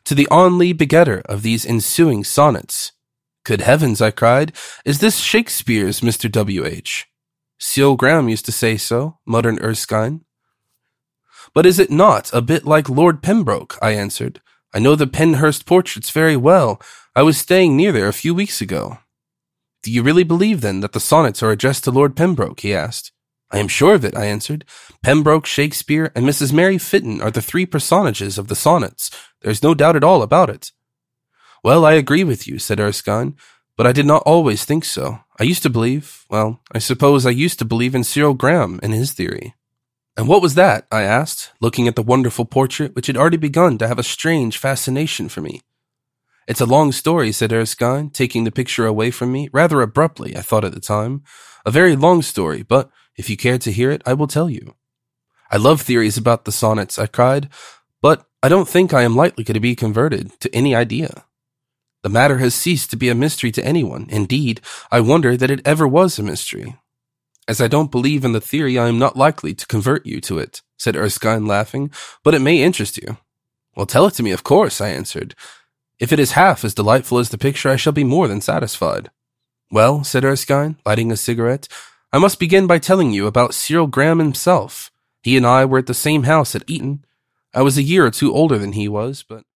to the only begetter of these ensuing sonnets. Good heavens, I cried, is this Shakespeare's Mr. W.H.? Cyril Graham used to say so, muttered Erskine. But is it not a bit like Lord Pembroke? I answered. I know the Penhurst portraits very well. I was staying near there a few weeks ago. Do you really believe, then, that the sonnets are addressed to Lord Pembroke? He asked. I am sure of it, I answered. Pembroke, Shakespeare, and Mrs. Mary Fitton are the three personages of the sonnets. There's no doubt at all about it. Well, I agree with you, said Erskine, but I did not always think so. I used to believe, I suppose I used to believe in Cyril Graham and his theory. And what was that? I asked, looking at the wonderful portrait which had already begun to have a strange fascination for me. It's a long story, said Erskine, taking the picture away from me, rather abruptly, I thought at the time. A very long story, but if you care to hear it, I will tell you. I love theories about the sonnets, I cried, but I don't think I am likely to be converted to any idea. The matter has ceased to be a mystery to anyone. Indeed, I wonder that it ever was a mystery. As I don't believe in the theory, I am not likely to convert you to it, said Erskine, laughing, but it may interest you. Well, tell it to me, of course, I answered. If it is half as delightful as the picture, I shall be more than satisfied. Well, said Erskine, lighting a cigarette, I must begin by telling you about Cyril Graham himself. He and I were at the same house at Eton. I was a year or two older than he was, but